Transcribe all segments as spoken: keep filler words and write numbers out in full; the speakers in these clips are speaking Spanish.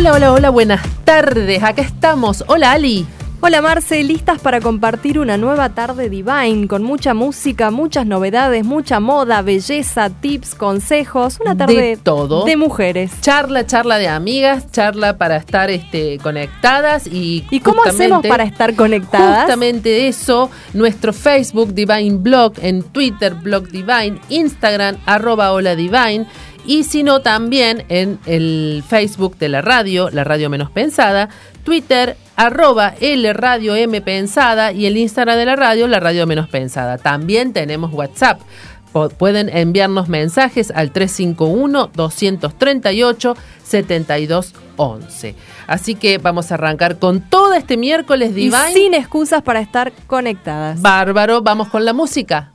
Hola, hola, hola, buenas tardes. Acá estamos. Hola, Ali. Hola, Marce, listas para compartir una nueva tarde Divine con mucha música, muchas novedades, mucha moda, belleza, tips, consejos. Una tarde de todo. De mujeres. Charla, charla de amigas, charla para estar este, conectadas. ¿Y, ¿Y cómo hacemos para estar conectadas? Justamente eso, nuestro Facebook Divine Blog, en Twitter Blog Divine, Instagram arroba hola Divine. Y si no, también en el Facebook de la radio, la radio menos pensada, Twitter, arroba L Radio M Pensada y el Instagram de la radio, la radio menos pensada. También tenemos WhatsApp. Pueden enviarnos mensajes al tres cinco uno, dos tres ocho, siete dos uno uno. Así que vamos a arrancar con todo este miércoles Divine. Y sin excusas para estar conectadas. Bárbaro, vamos con la música.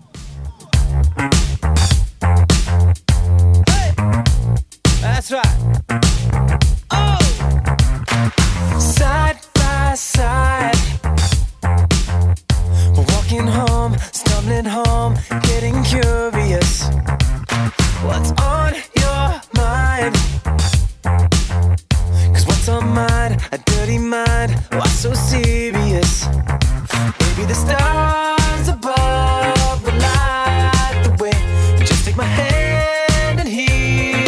That's right. Oh, side by side, we're walking home, stumbling home, getting curious. What's on your mind? 'Cause what's on mine? A dirty mind. Why so serious? Maybe the stars above will light the way. Just take my hand and hear.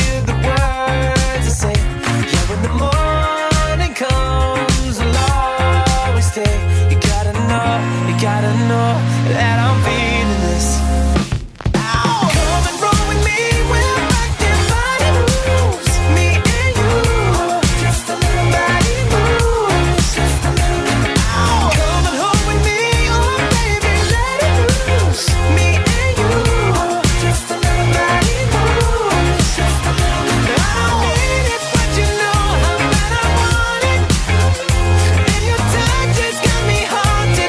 Gotta know that I'm feeling this. Ow. Come and roll with me, we're rockin' body moves. Me and you, just a little body moves. Just a little bit. Ow. Come and hold with me, oh baby, let it loose. Me and you, just a little body moves. Just a little bit. I don't need it, but you know how bad I want it. And your touch just got me haunted.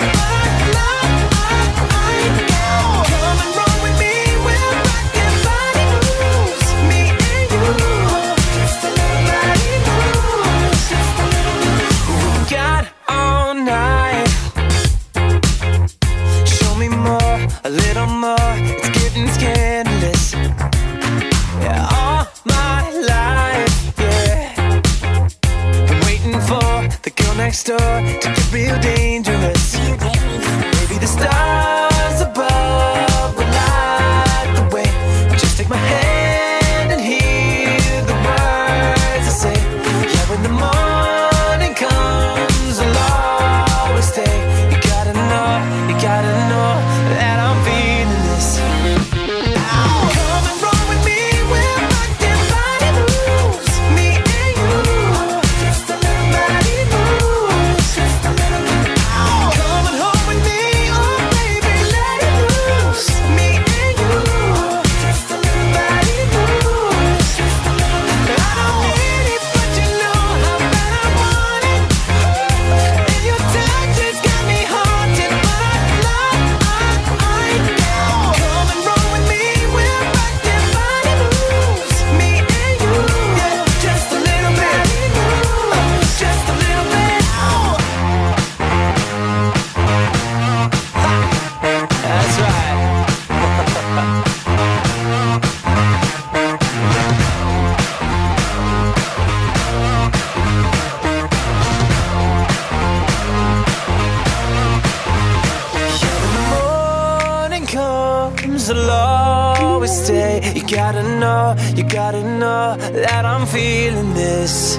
A little more, it's getting scandalous. Yeah, all my life, yeah. Been waiting for the girl next door to get real dangerous. Maybe the stars above will light the way. Just take my hand and hear the words I say. Yeah, when the morning comes, I'll always stay. You gotta know, you gotta know that I'm feeling this. Ow. Come and roll with me, we're rockin' body moves. Me and you, just a little body moves. Just a little bit. Ow. Come and hold with me, oh baby, let it loose. Me and you, just a little body moves. Just a little bit. I don't need it, but you know how bad I want it. And your touch has got me haunted, but I love. Come and roll with me, we're rockin' body moves. Me and you, yeah, just a little bit, just a little bit. That's right. Comes, I'll always stay. You gotta know, you gotta know that I'm feeling this.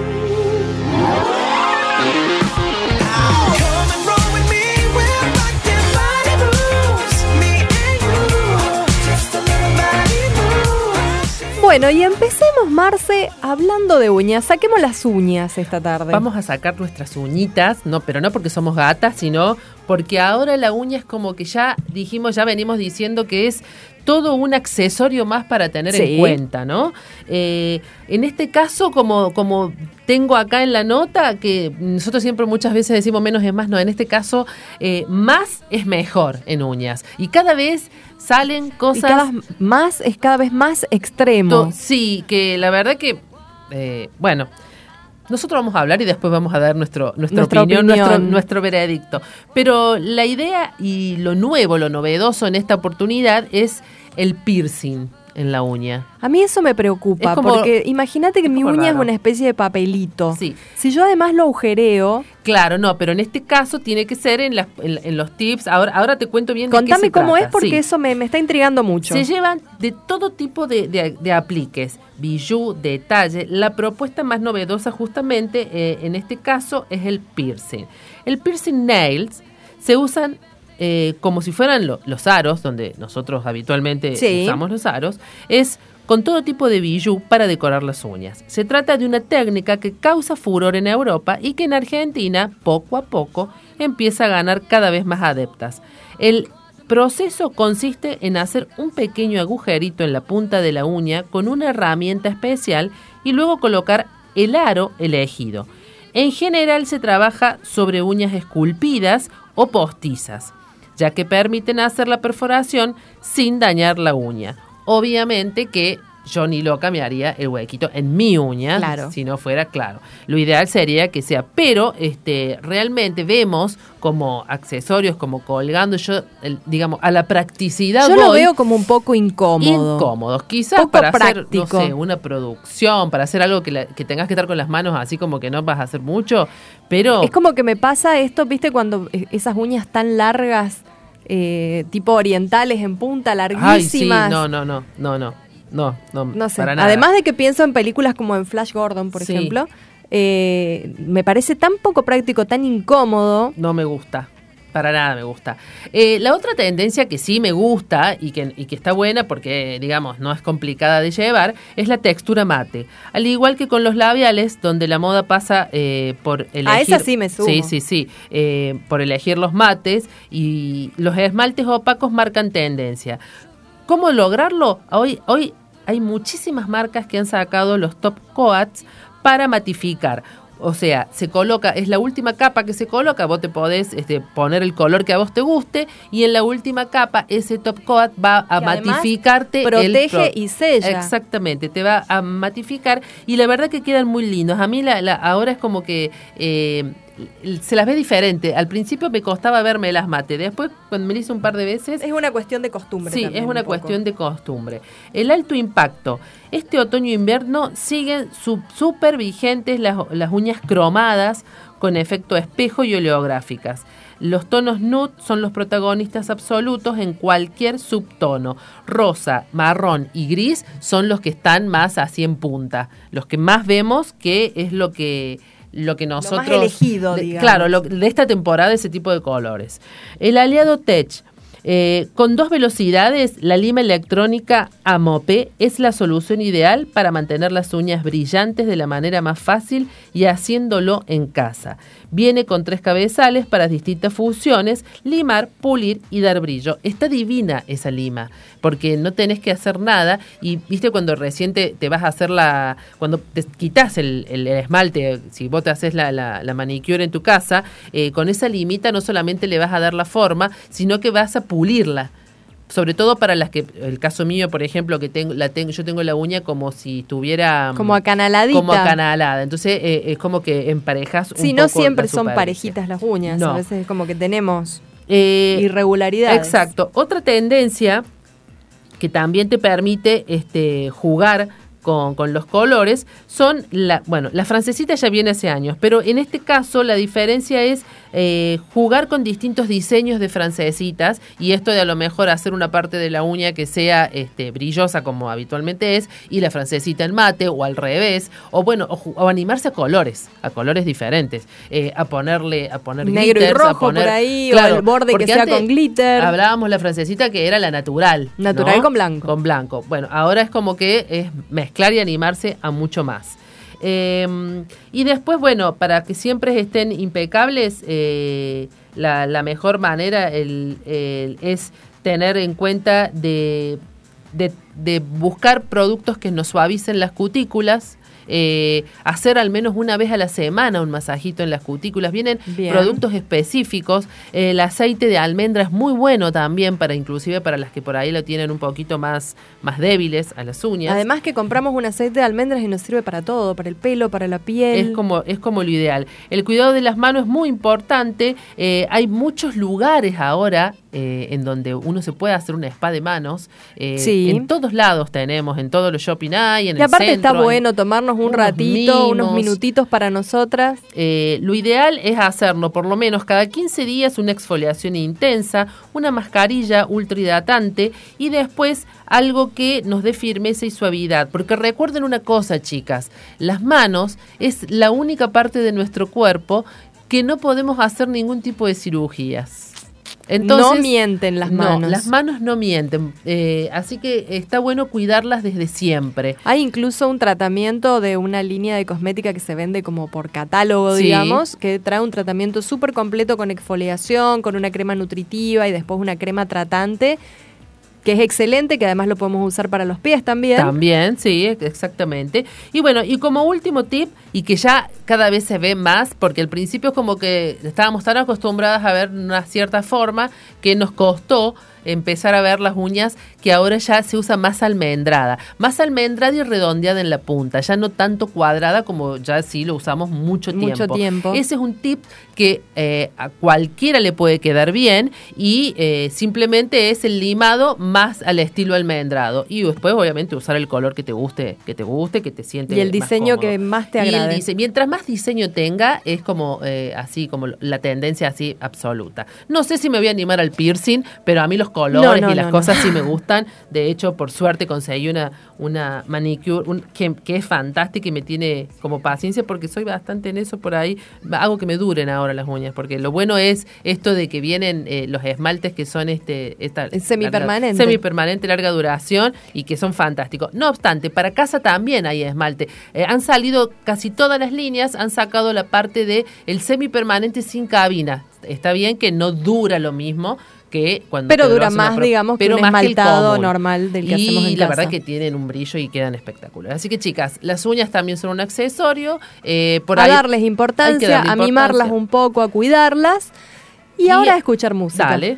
Come and roll with me, we're rockin' body moves. Me and you, just a little body moves. Bueno, y empecemos, Marce, hablando de uñas. Saquemos las uñas esta tarde. Vamos a sacar nuestras uñitas, no, pero no porque somos gatas, sino porque ahora la uña es como que ya dijimos, ya venimos diciendo que es todo un accesorio más para tener sí. en cuenta, ¿no? Eh, en este caso, como, como tengo acá en la nota, que nosotros siempre muchas veces decimos menos es más, no, en este caso, eh, más es mejor en uñas. Y cada vez salen cosas... Y cada más es cada vez más extremo. To- sí, que la verdad que, eh, bueno... Nosotros vamos a hablar y después vamos a dar nuestro, nuestra, nuestra opinión, opinión. Nuestro, nuestro veredicto. Pero la idea y lo nuevo, lo novedoso en esta oportunidad es el piercing. en la uña. A mí eso me preocupa, Es como- porque imagínate que es mi como uña es raro. una especie de papelito. Sí. Si yo además lo agujereo, Claro, no, pero en este caso tiene que ser en, las, en, en los tips. Ahora, ahora te cuento bien de qué contame se cómo trata. es porque Sí. eso me, me está intrigando mucho. Se llevan de todo tipo de, de, de apliques, bijú, detalle. La propuesta más novedosa justamente eh, en este caso es el piercing. El piercing nails se usan eh, como si fueran lo- los aros, donde nosotros habitualmente Sí. usamos los aros, es con todo tipo de bijú para decorar las uñas. Se trata de una técnica que causa furor en Europa y que en Argentina, poco a poco, empieza a ganar cada vez más adeptas. El proceso consiste en hacer un pequeño agujerito en la punta de la uña con una herramienta especial y luego colocar el aro elegido. En general se trabaja sobre uñas esculpidas o postizas, ya que permiten hacer la perforación sin dañar la uña. Obviamente que yo ni loca me haría el huequito en mi uña, Claro. si no fuera claro. Lo ideal sería que sea, pero este realmente vemos como accesorios, como colgando, yo el- digamos, a la practicidad Yo lo voy veo como un poco incómodo. incómodos, quizás Poco para hacer, práctico. no sé, una producción, para hacer algo que, la- que tengas que estar con las manos así como que no vas a hacer mucho, pero Es como que me pasa esto, viste, cuando eh, esas uñas tan largas, eh, tipo orientales en punta, ay, sí, larguísimas. no, no, no, no, no, no, no, No sé. para nada. Además de que pienso en películas como en Flash Gordon, por Sí. ejemplo, eh, me parece tan poco práctico, tan incómodo. No me gusta. Para nada me gusta. Eh, la otra tendencia que sí me gusta y que, y que está buena porque, digamos, no es complicada de llevar, es la textura mate. Al igual que con los labiales, donde la moda pasa eh, por elegir... A esa sí me sumo. Sí, sí, sí. eh, por elegir los mates y los esmaltes opacos marcan tendencia. ¿Cómo lograrlo? Hoy, hoy hay muchísimas marcas que han sacado los top coats para matificar. O sea, se coloca, es la última capa que se coloca, vos te podés este, poner el color que a vos te guste y en la última capa ese top coat va a Que además matificarte. protege el pro- y sella. Exactamente, te va a matificar y la verdad que quedan muy lindos. A mí la, la- ahora es como que eh, se las ve diferente. Al principio me costaba verme las mate, después cuando me lo hice un par de veces... Es una cuestión de costumbre. Sí, también, es una un poco. cuestión de costumbre. El alto impacto. Este otoño-invierno siguen súper vigentes las, las uñas cromadas con efecto espejo y oleográficas. Los tonos nude son los protagonistas absolutos en cualquier subtono. Rosa, marrón y gris son los que están más así en punta. Los que más vemos que es lo que... lo que nosotros... elegido, de- digamos. Claro, lo- de esta temporada ese tipo de colores. El aliado Tech. Eh, con dos velocidades, la lima electrónica Amope es la solución ideal para mantener las uñas brillantes de la manera más fácil y haciéndolo en casa. Viene con tres cabezales para distintas funciones, limar, pulir y dar brillo. Está divina esa lima, porque no tenés que hacer nada y viste cuando recién te, te vas a hacer la... cuando te quitas el, el- el esmalte, si vos te haces la, la, la manicure en tu casa, eh, con esa limita no solamente le vas a dar la forma, sino que vas a pulirla. Sobre todo para las que, el caso mío, por ejemplo, que tengo, la tengo, yo tengo la uña como si estuviera... Como acanaladita. Como acanalada. Entonces eh, es como que emparejas un Sí, no poco siempre la son superficie. parejitas las uñas. No. A veces es como que tenemos Eh, irregularidades. Exacto. Otra tendencia que también te permite este, jugar con, con los colores son, la, bueno, la francesita ya viene hace años, pero en este caso la diferencia es eh, jugar con distintos diseños de francesitas y esto de a lo mejor hacer una parte de la uña que sea este, brillosa como habitualmente es y la francesita en mate o al revés, o bueno, o, ju- o animarse a colores, a colores diferentes, eh, a ponerle, a poner Negro y glitters, a rojo poner- por ahí, Claro, o el borde que porque sea antes con glitter. Hablábamos la francesita que era la natural. Natural ¿no? con blanco. Con blanco. Bueno, ahora es como que es mezclar y animarse a mucho más. Eh, y después, bueno, para que siempre estén impecables, eh, la, la mejor manera el, el- es tener en cuenta de, de, de buscar productos que nos suavicen las cutículas. Eh, hacer al menos una vez a la semana un masajito en las cutículas. Vienen Bien. productos específicos. Eh, el aceite de almendra es muy bueno también para, inclusive para las que por ahí lo tienen un poquito más, más débiles a las uñas. Además que compramos un aceite de almendras y nos sirve para todo, para el pelo, para la piel. Es como, es como lo ideal. El cuidado de las manos es muy importante. Eh, hay muchos lugares ahora eh, en donde uno se puede hacer un spa de manos. Eh, Sí. En todos lados tenemos, en todos los shopping hay, en Y el aparte centro. está hay bueno tomarnos un unos ratito, unos mimos. minutitos para nosotras. Eh, lo ideal es hacerlo por lo menos cada quince días una exfoliación intensa, una mascarilla ultra hidratante y después algo que nos dé firmeza y suavidad. Porque recuerden una cosa, chicas, las manos es la única parte de nuestro cuerpo que no podemos hacer ningún tipo de cirugías. Entonces, no mienten las no, manos. las manos no mienten. Eh, así que está bueno cuidarlas desde siempre. Hay incluso un tratamiento de una línea de cosmética que se vende como por catálogo, Sí. digamos, que trae un tratamiento súper completo con exfoliación, con una crema nutritiva y después una crema tratante, que es excelente, que además lo podemos usar para los pies también. También, sí, exactamente. Y bueno, y como último tip, y que ya cada vez se ve más, porque al principio es como que estábamos tan acostumbradas a ver una cierta forma que nos costó empezar a ver las uñas, que ahora ya se usa más almendrada, más almendrada y redondeada en la punta, ya no tanto cuadrada como ya sí lo usamos mucho tiempo. Mucho tiempo. Ese es un tip que eh, a cualquiera le puede quedar bien y eh, simplemente es el limado más al estilo almendrado y después obviamente usar el color que te guste, que te guste, que te siente Y el más diseño cómodo. que más te Y el agrade. dise- mientras más diseño tenga, es como eh, así, como la tendencia así absoluta. No sé si me voy a animar al piercing, pero a mí los colores No, no, y las no, cosas no. sí me gustan. De hecho, por suerte conseguí una, una manicure un- que, que es fantástica y me tiene como paciencia porque soy bastante en eso por ahí. Hago que me duren ahora las uñas, porque lo bueno es esto de que vienen eh, los esmaltes que son este esta, Es semipermanente. larga- semipermanente, larga duración y que son fantásticos. No obstante, para casa también hay esmalte. Eh, han salido casi todas las líneas, han sacado la parte de el semipermanente sin cabina. Está bien que no dura lo mismo que cuando Pero te lo dura hace una más, pro- digamos, que pero un más el esmaltado común. normal del que y hacemos en la casa. verdad que tienen un brillo y quedan espectaculares. Así que chicas, las uñas también son un accesorio. Eh, por a ahí darles hay que importancia, darle a mimarlas importancia. un poco, a cuidarlas. Y, Y- ahora a escuchar música. Dale.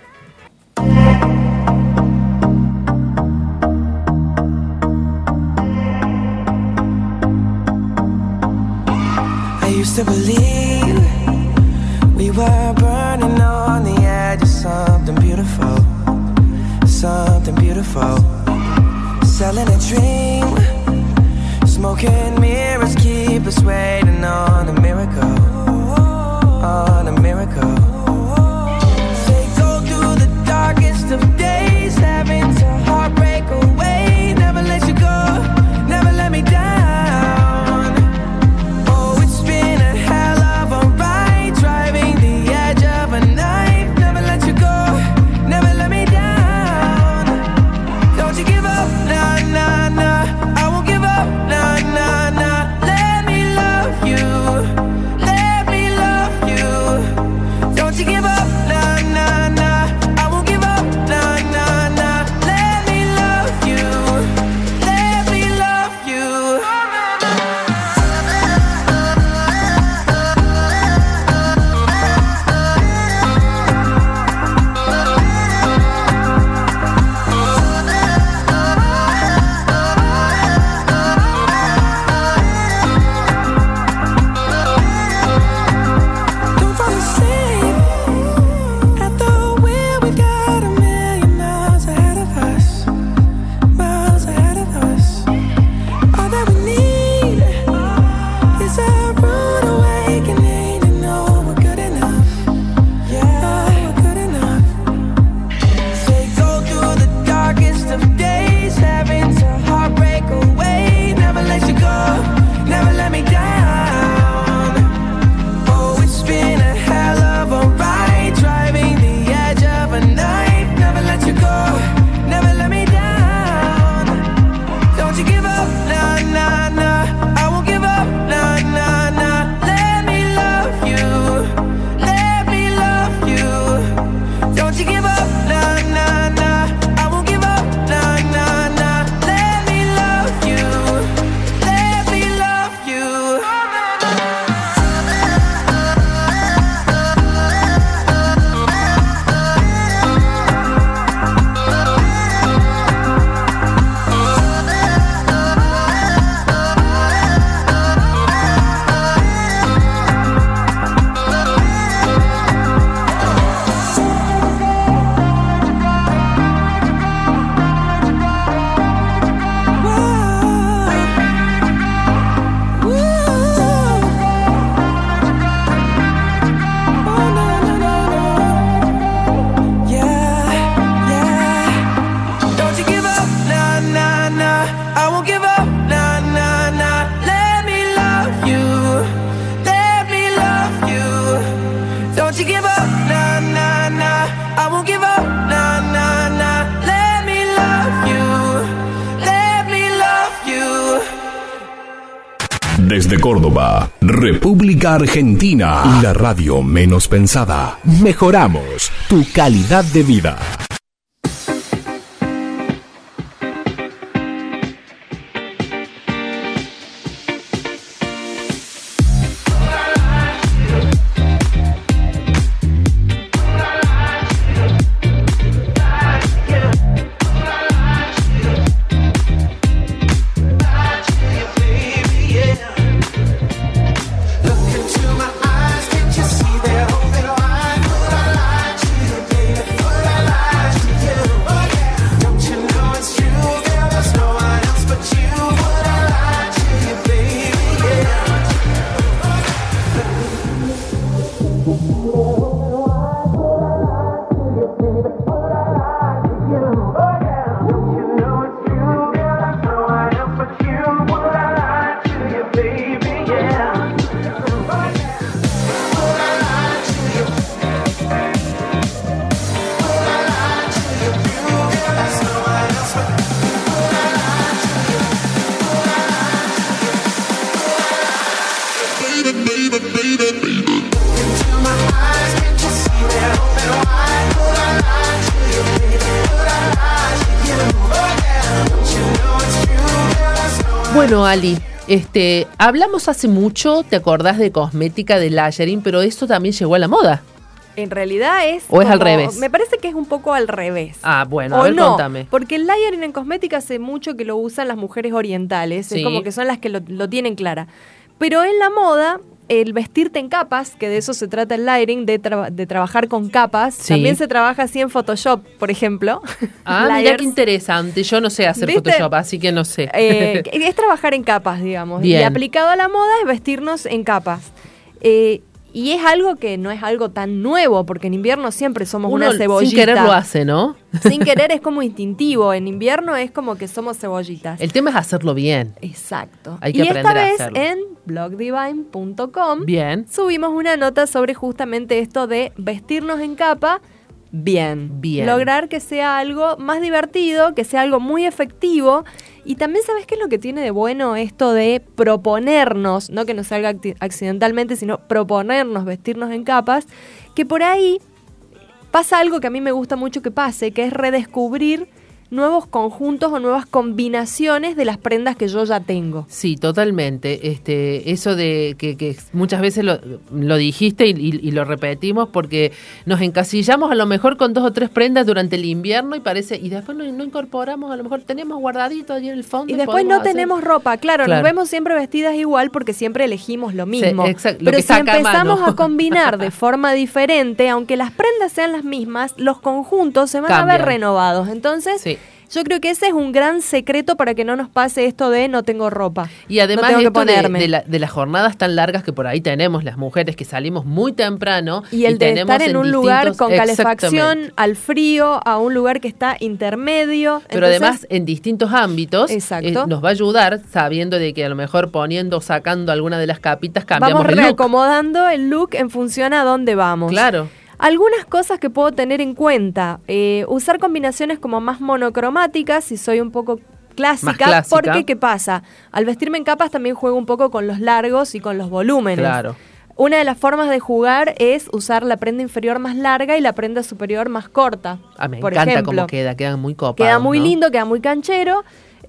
I used to believe we were burning on the edge of something beautiful, something beautiful. Selling a dream, smoking mirrors keep us waiting on a miracle, on a miracle. They go through the darkest of days, having to heartbreak away. Never let you go, never let me down. Oh, it's been a hell of a ride, driving the edge of a knife. Never let you go, never let me down. Don't you give up, nah, nah, nah. I won't give up, nah, nah, nah. Let me love you, let me love you. Don't you give up, nah, nah, nah. I won't give up, nah, nah, nah. Let me love you, let me love you. Don't fall asleep at the wheel. We've got a million miles ahead of us, miles ahead of us. All that we need is a rude awakening to know we're good enough. Yeah, we're good enough. They go through the darkest of days, having to heartbreak away. Never let you go, never let me down. Oh, it's been a hell of a ride, driving the edge of a knife. Never let you go, never let me down. Don't you give up, nah, nah, nah. I won't give up, nah, nah, nah. Let me love you, let me love you. Don't you give up, nah, nah, nah. I won't give up, nah, nah, nah. Let me love you, let me love you. Desde Córdoba, República Argentina, la radio menos pensada. Mejoramos tu calidad de vida. Bueno, Ali, este, hablamos hace mucho, ¿te acordás de cosmética, de layering? Pero esto también llegó a la moda. En realidad es... ¿O es como, al revés? Me parece que es un poco al revés. Ah, bueno, o a ver, no, contame. Porque el layering en cosmética hace mucho que lo usan las mujeres orientales. Sí. Es como que son las que lo, lo tienen clara. Pero en la moda, el vestirte en capas, que de eso se trata el layering, de, tra- de trabajar con capas. Sí. También se trabaja así en Photoshop, por ejemplo. Ah, mira Layers. qué interesante. Yo no sé hacer ¿Viste? Photoshop, así que no sé. Eh, es trabajar en capas, digamos. Bien. Y aplicado a la moda es vestirnos en capas. Eh, y es algo que no es algo tan nuevo, porque en invierno siempre somos Uno una cebollita. sin querer lo hace, ¿no? Sin querer es como instintivo. En invierno es como que somos cebollitas. El tema es hacerlo bien. Exacto. Hay que y esta aprender a vez hacerlo. en blog divine punto com Bien. subimos una nota sobre justamente esto de vestirnos en capa bien. Bien. Lograr que sea algo más divertido, que sea algo muy efectivo. Y también, ¿sabes qué es lo que tiene de bueno esto de proponernos, no que nos salga acti- accidentalmente, sino proponernos vestirnos en capas? Que por ahí pasa algo que a mí me gusta mucho que pase, que es redescubrir nuevos conjuntos o nuevas combinaciones de las prendas que yo ya tengo. Sí, totalmente. Este, eso de que, que muchas veces lo, lo dijiste y, y, y lo repetimos porque nos encasillamos a lo mejor con dos o tres prendas durante el invierno y parece y después no, no incorporamos, a lo mejor teníamos guardadito allí en el fondo. Y después no hacer... tenemos ropa, claro, Claro. nos vemos siempre vestidas igual porque siempre elegimos lo mismo. Sí, exacto, lo Pero que si saca a empezamos mano. a combinar de forma diferente, aunque las prendas sean las mismas, los conjuntos se van a Cambian. ver renovados. Entonces, Sí. yo creo que ese es un gran secreto para que no nos pase esto de no tengo ropa. Y además no tengo que esto de, ponerme. de, la- de las jornadas tan largas que por ahí tenemos las mujeres que salimos muy temprano Y el de tenemos estar en un lugar distintos- con calefacción, Exactamente. al frío, a un lugar que está intermedio. Pero Entonces, además en distintos ámbitos Exacto. eh, nos va a ayudar sabiendo de que a lo mejor poniendo o sacando alguna de las capitas cambiamos vamos el look. reacomodando el look en función a dónde vamos. Claro. Algunas cosas que puedo tener en cuenta. Eh, usar combinaciones como más monocromáticas, si soy un poco clásica, Más clásica. porque ¿qué pasa? Al vestirme en capas también juego un poco con los largos y con los volúmenes. Claro. Una de las formas de jugar es usar la prenda inferior más larga y la prenda superior más corta. Ah, me por encanta ejemplo. cómo queda, queda muy copado. Queda muy ¿no? lindo, queda muy canchero.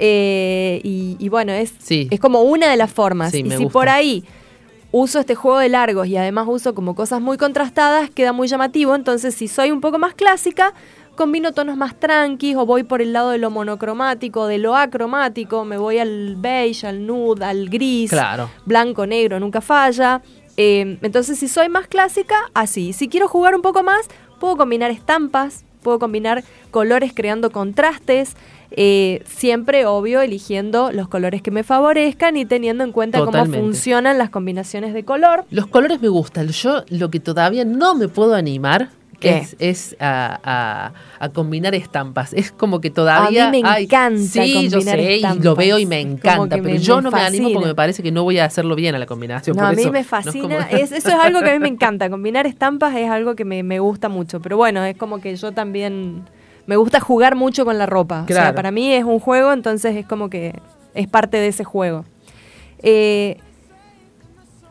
eh, y, y bueno, es, Sí. es como una de las formas. Sí, y me si gusta. por ahí uso este juego de largos y además uso como cosas muy contrastadas, queda muy llamativo. Entonces, si soy un poco más clásica, combino tonos más tranquis o voy por el lado de lo monocromático, de lo acromático, me voy al beige, al nude, al gris, Claro. blanco, negro, nunca falla. Eh, entonces, si soy más clásica, así. Si quiero jugar un poco más, puedo combinar estampas, puedo combinar colores creando contrastes, eh, siempre, obvio, eligiendo los colores que me favorezcan y teniendo en cuenta Totalmente. cómo funcionan las combinaciones de color. Los colores me gustan. Yo lo que todavía no me puedo animar ¿Qué? es, es a, a- a combinar estampas. Es como que todavía... A mí me ay, encanta sí, yo combinar sé, y estampas. lo veo y me Como encanta, que pero me- yo me no me animo porque fascina. me parece que no voy a hacerlo bien a la combinación. No, por a mí eso, me no es fascina. como- Es- eso es algo que a mí me encanta. Combinar estampas es algo que me, me gusta mucho. Pero bueno, es como que yo también me gusta jugar mucho con la ropa. O sea, Claro. para mí es un juego, entonces es como que es parte de ese juego. Eh,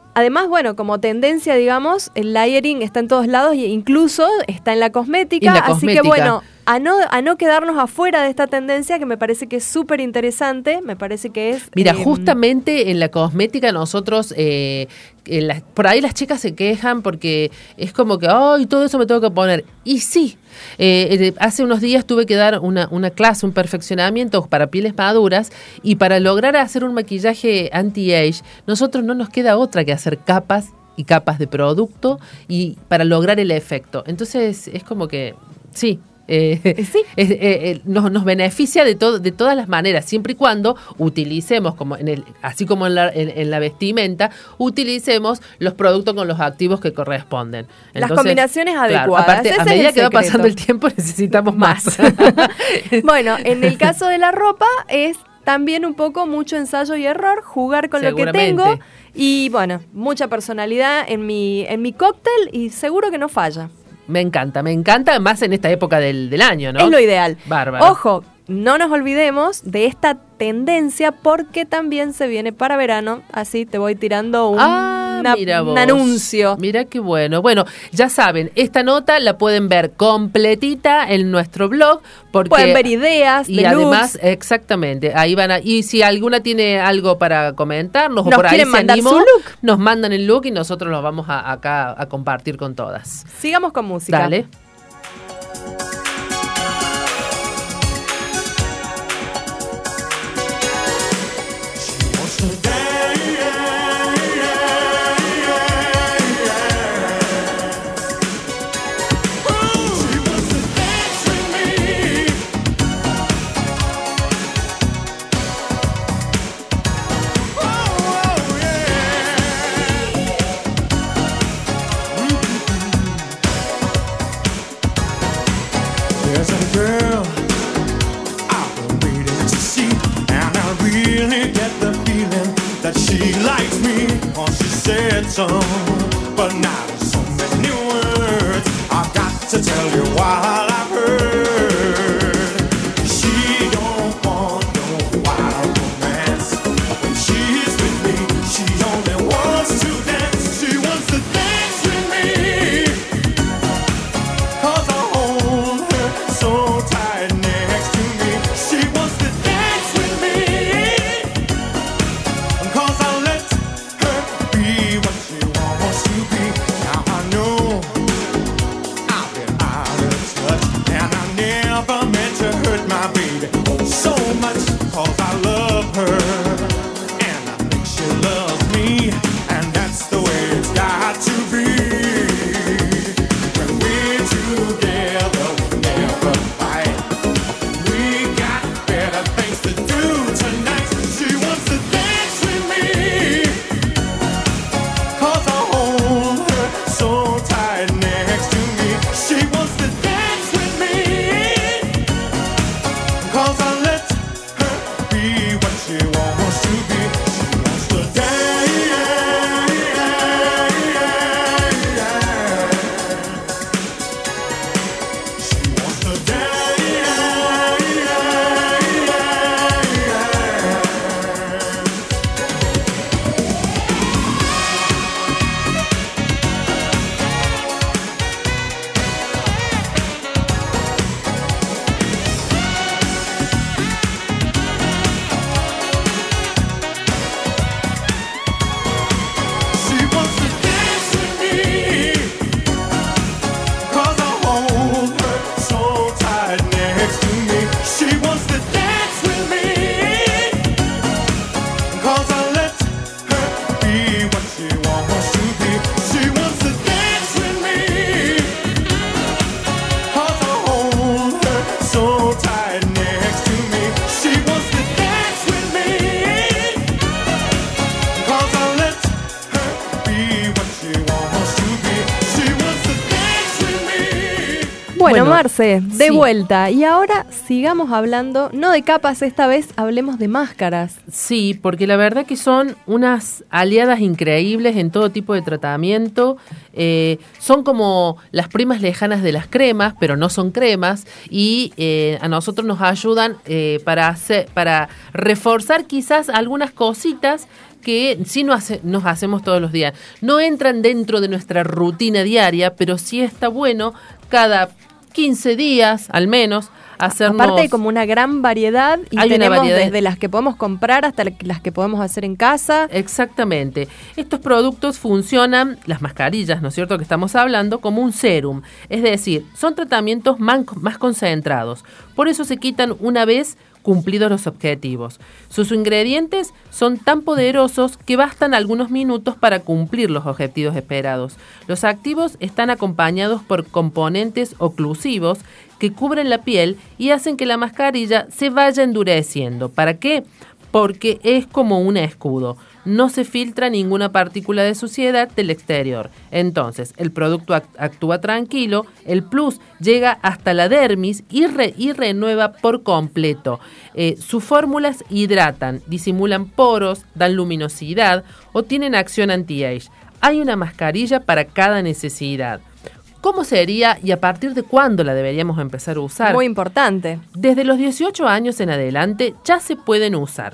Además, bueno, como tendencia, digamos, el layering está en todos lados e incluso está en la cosmética. En la así cosmética. que bueno, a no, a no quedarnos afuera de esta tendencia que me parece que es súper interesante, me parece que es... Mira, eh, justamente en la cosmética nosotros, eh, en las- por ahí las chicas se quejan porque es como que, ay, todo eso me tengo que poner. Y sí, eh, eh, hace unos días tuve que dar una, una clase, un perfeccionamiento para pieles maduras y para lograr hacer un maquillaje anti-age, nosotros no nos queda otra que hacer capas y capas de producto y para lograr el efecto. Entonces es como que, sí. Eh, Sí. eh, eh, eh, nos, nos beneficia de todo, de todas las maneras, siempre y cuando utilicemos, como en el, así como en la, en, en la vestimenta, utilicemos los productos con los activos que corresponden. Las combinaciones adecuadas, Aparte, ese a es medida el que va secreto. pasando el tiempo necesitamos más. Bueno, en el caso de la ropa es también un poco mucho ensayo y error, jugar con lo que Seguramente. tengo y bueno, mucha personalidad en mi, en mi cóctel y seguro que no falla. Me encanta, me encanta, más en esta época del, del año, ¿no? Es lo ideal. Bárbaro. Ojo, no nos olvidemos de esta tendencia porque también se viene para verano, así te voy tirando un, Ah, una- mira un vos. anuncio. Mira qué bueno. Bueno, ya saben, esta nota la pueden ver completita en nuestro blog. Porque, Pueden ver ideas y de además, looks. exactamente, ahí van a, y si alguna tiene algo para comentarnos o Nos por ahí quieren se mandar animó, su look. nos mandan el look y nosotros los vamos a, acá a compartir con todas. Sigamos con música. Dale. There's a girl I've been waiting to see, and I really get the feeling that she likes me. Oh, she said so, but not in so many words. I've got to tell you what I've heard. She don't want no wild romance. When she's with me, she only wants to dance. She wants to dance with me. 'Cause I hold her so tight next to me. She wants to dance with me. 'Cause I let her be what she wants to be. Now I know I've been out of touch, and I never meant to hurt my baby oh so much. 'Cause I love her, and I think she loves me, and that's the way it's got to be. When we're together, we never fight. We got better things to do tonight. She wants to dance with me. 'Cause I hold her so tight next to me. She wants to dance with me. 'Cause I let her be what she wants to be. She wants to dance. She wants to dance. She wants to dance with me. 'Cause I hold her so tight next to me. She wants to dance with me. 'Cause I let her be what she wants to be. She wants to dance with me. 'Cause I hold her so tight next to me. She wants to dance with me. 'Cause I let her be what she wants to be. She wants to dance with me. Bueno, Bueno, Marce, de Sí. vuelta. Y ahora sigamos hablando, no de capas esta vez, hablemos de máscaras. Sí, porque la verdad que son unas aliadas increíbles en todo tipo de tratamiento. Eh, son como las primas lejanas de las cremas, pero no son cremas. Y eh, a nosotros nos ayudan eh, para, hacer, para reforzar quizás algunas cositas que sí no hace, nos hacemos todos los días. No entran dentro de nuestra rutina diaria, pero sí está bueno cada quince días al menos hacernos... Aparte hay como una gran variedad y Hay una tenemos variedad. desde las que podemos comprar hasta las que podemos hacer en casa. Exactamente. Estos productos funcionan, las mascarillas, ¿no es cierto?, que estamos hablando, como un serum. Es decir, son tratamientos man- más concentrados. Por eso se quitan una vez cumplidos los objetivos. Sus ingredientes son tan poderosos que bastan algunos minutos para cumplir los objetivos esperados. Los activos están acompañados por componentes oclusivos que cubren la piel y hacen que la mascarilla se vaya endureciendo. ¿Para qué? Porque es como un escudo. No se filtra ninguna partícula de suciedad del exterior. Entonces, el producto act- actúa tranquilo, el plus llega hasta la dermis y, re- y renueva por completo. Eh, sus fórmulas hidratan, disimulan poros, dan luminosidad o tienen acción anti-age. Hay una mascarilla para cada necesidad. ¿Cómo sería y a partir de cuándo la deberíamos empezar a usar? Muy importante. Desde los dieciocho años en adelante ya se pueden usar.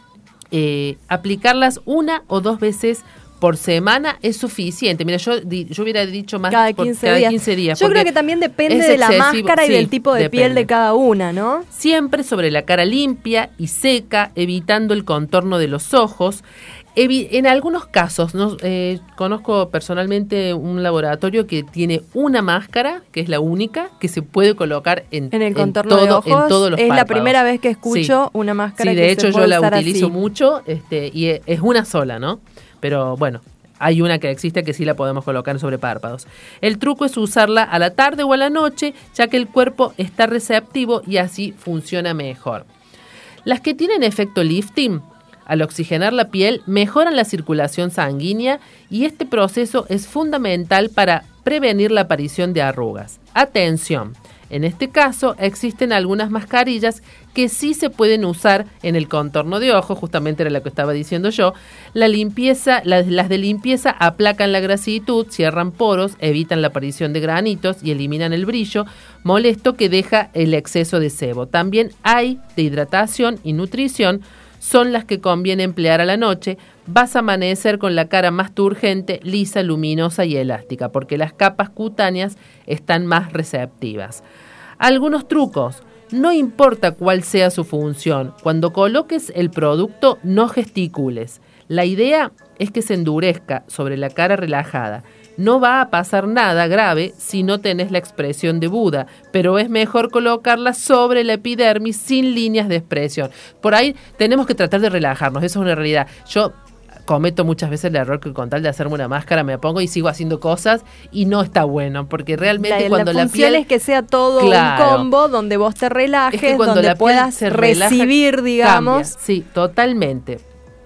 Eh, aplicarlas una o dos veces por semana es suficiente. Mira, yo, di- yo hubiera dicho más Cada por quince cada días. quince días. Yo porque creo que también depende es de la excesivo. máscara y Sí, del tipo de piel depende. de cada una, ¿no? Siempre sobre la cara limpia y seca, evitando el contorno de los ojos. Evi- en algunos casos, ¿no? eh, conozco personalmente un laboratorio que tiene una máscara, que es la única, que se puede colocar en, En el contorno todo, de ojos en todos los es la párpados. primera vez que escucho Sí. una máscara Sí, que de se hecho puede yo la usar utilizo así. mucho este, y e- es una sola, ¿no? Pero bueno, hay una que existe que sí la podemos colocar sobre párpados. El truco es usarla a la tarde o a la noche, ya que el cuerpo está receptivo y así funciona mejor. Las que tienen efecto lifting, al oxigenar la piel, mejoran la circulación sanguínea y este proceso es fundamental para prevenir la aparición de arrugas. Atención, en este caso existen algunas mascarillas que sí se pueden usar en el contorno de ojo, justamente era lo que estaba diciendo yo. La limpieza, las, las de limpieza aplacan la grasitud, cierran poros, evitan la aparición de granitos y eliminan el brillo molesto que deja el exceso de sebo. También hay de hidratación y nutrición, son las que conviene emplear a la noche. Vas a amanecer con la cara más turgente, lisa, luminosa y elástica, porque las capas cutáneas están más receptivas. Algunos trucos. No importa cuál sea su función, cuando coloques el producto no gesticules. La idea es que se endurezca sobre la cara relajada. No va a pasar nada grave si no tenés la expresión de Buda, pero es mejor colocarla sobre la epidermis sin líneas de expresión. Por ahí tenemos que tratar de relajarnos, eso es una realidad. Yo cometo muchas veces el error que con tal de hacerme una máscara me pongo y sigo haciendo cosas y no está bueno, porque realmente La, cuando la la función piel... es que sea todo Claro. un combo donde vos te relajes, Es que cuando donde la piel puedas se relaja, recibir, digamos. cambia. Sí, totalmente.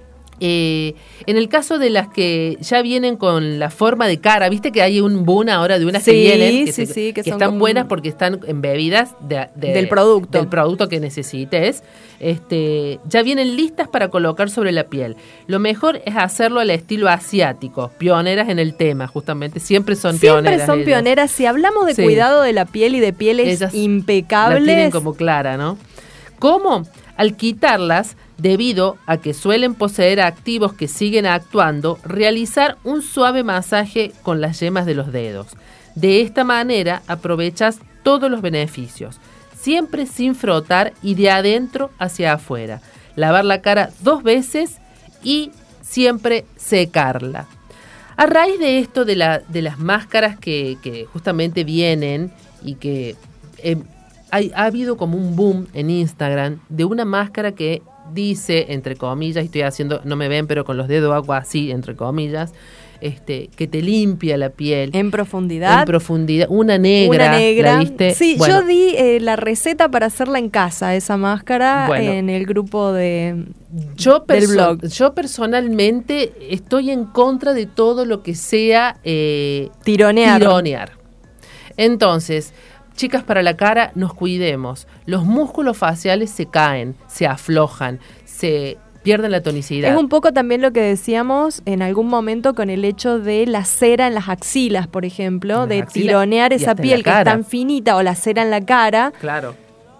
Eh, en el caso de las que ya vienen con la forma de cara, viste que hay un boom ahora de unas Sí, que vienen, que, sí, se- sí, que que son están como- buenas porque están embebidas de, de- Del producto. del producto que necesites. Este, ya vienen listas para colocar sobre la piel. Lo mejor es hacerlo al estilo asiático, pioneras en el tema, justamente, siempre son Siempre pioneras. son ellas. pioneras. Si hablamos de Sí. cuidado de la piel y de pieles Ellas impecables, La tienen como clara, ¿no? ¿Cómo? Al quitarlas, debido a que suelen poseer activos que siguen actuando, realizar un suave masaje con las yemas de los dedos. De esta manera aprovechas todos los beneficios, siempre sin frotar y de adentro hacia afuera. Lavar la cara dos veces y siempre secarla. A raíz de esto de, la, de las máscaras que, que justamente vienen y que eh, hay, ha habido como un boom en Instagram de una máscara que dice, entre comillas, y estoy haciendo, no me ven, pero con los dedos hago así, entre comillas, este, que te limpia la piel. en profundidad. En profundidad, una negra, Una negra. ¿la viste? Sí, Bueno, yo di eh, la receta para hacerla en casa, esa máscara, Bueno. en el grupo de Yo, del perso- blog. yo personalmente estoy en contra de todo lo que sea eh, tironear. tironear. Entonces, chicas, para la cara nos cuidemos. Los músculos faciales se caen, se aflojan, se pierden la tonicidad. Es un poco también lo que decíamos en algún momento con el hecho de la cera en las axilas, por ejemplo, En las de axilas tironear y esa hasta en piel la que es cara. tan finita, o la cera en la cara. Claro.